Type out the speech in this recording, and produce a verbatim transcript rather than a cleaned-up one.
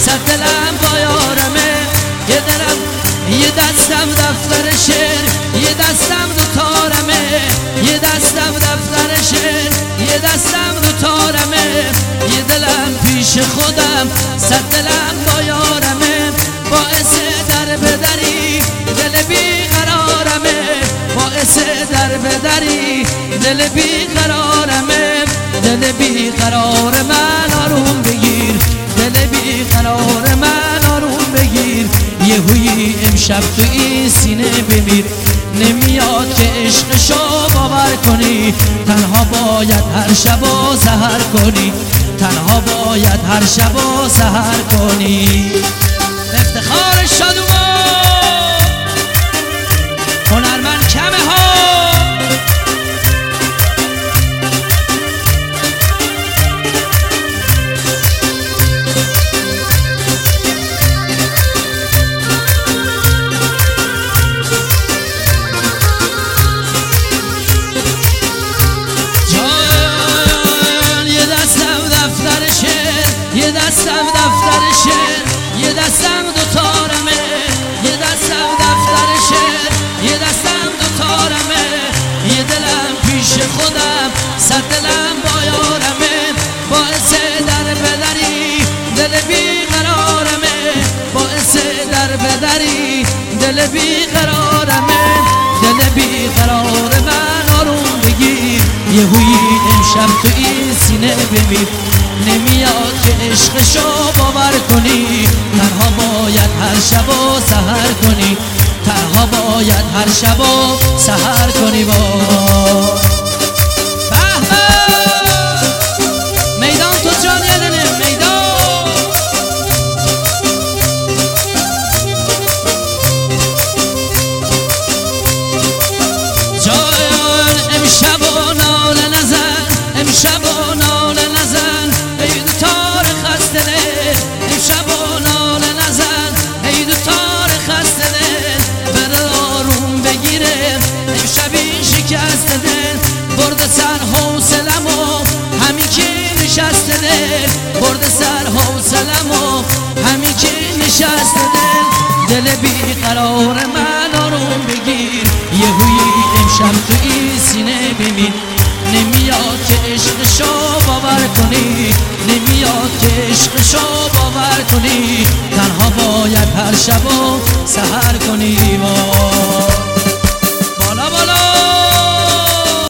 صد دلم با یارمه. یه دلم یه دستم دفتر شعر، یه دستم دو تارمه. یه دستم دفتر شعر، یه دستم دو تارمه. یه دلم پیش خودم، صد دلم با یارمه. باعث در بدری دل بی قرارمه، باعث در بدری دل بی قرارمه. دل بی قرار من آروم بگیر، دل بی قرار من آروم بگیر. یهویی امشب تو این سینه بمیر، نمیاد که عشقشو باور کنی. تنها باید هر شب و سحر کنی، تنها باید هر شب و سحر کنی. افتخار شادومان هنرمند کمه ها. یه دستم دفتر شعر، یه دستم دو تارمه. یه دستم دفتر شعر، یه دستم دو تارمه. یه دلم پیش خودم، صد دلم با یارمه. باعث در بدری دل بی قرارمه، باعث در بدری دل بی قرارمه. دل بی قرار من آروم بگیر، یهویی امشب تو این سینه بمیر. نمیاد که عشقشو باور کنی، تنها باید هر شب و سحر کنی، تنها باید هر شب و سحر کنی. با به به میدان تو جان یدنه میدان. جان امشب و ناله نزن، امشب و ناله نزن. ای دو تار خسته دل، امشب و ناله نزن. ای دو تار خسته دل، بره آروم بگیره. امشب این شکسته دل برده سر حوصلمو، همین که نشسته دل برده سر حوصلمو، همین که نشسته دل. دل بی قرار من آروم بگیر، یهویی امشب تو این سینه بمیر. نمیاد که عشقشو باور کنی، نمیاد که عشقشو باور کنی. تنها باید هر شب و سحر کنی.